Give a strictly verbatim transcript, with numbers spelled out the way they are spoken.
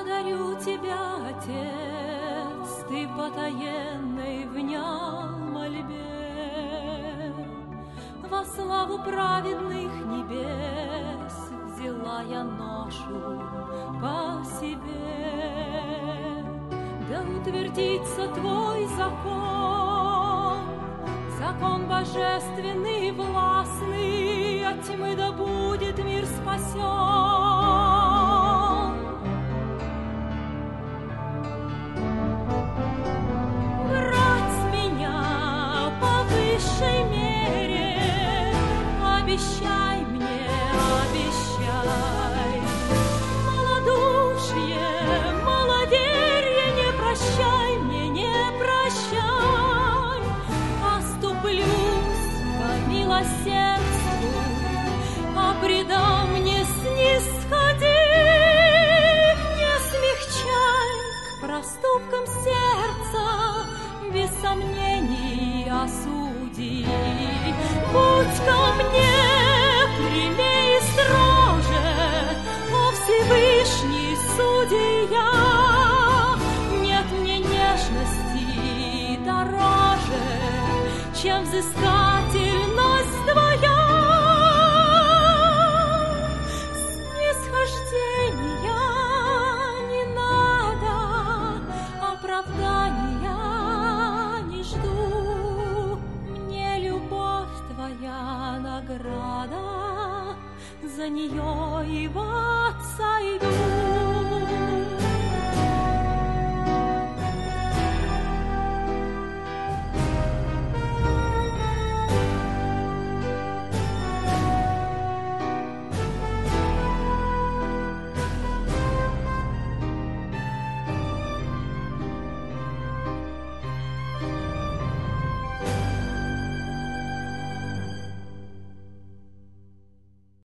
благодарю тебя, Отец, ты потаенной внял мольбе. Во славу праведных небес взяла я ношу по себе. Да утвердится твой закон, закон божественный, властный, от тьмы да будет мир спасен. Обещай мне, обещай, малодушие, маловерие, не прощай мне, не прощай. Оступлюсь по милосердству, а предам не снисходи. Не смягчай к проступкам сердца, без сомнений осуди. Будь ко мне прямей и строже, о Всевышний судья. Нет мне нежности дороже, чем взыскательность твоя. Снисхождения не надо, оправдания не жду. Твоя награда, за нее и в ад сойду.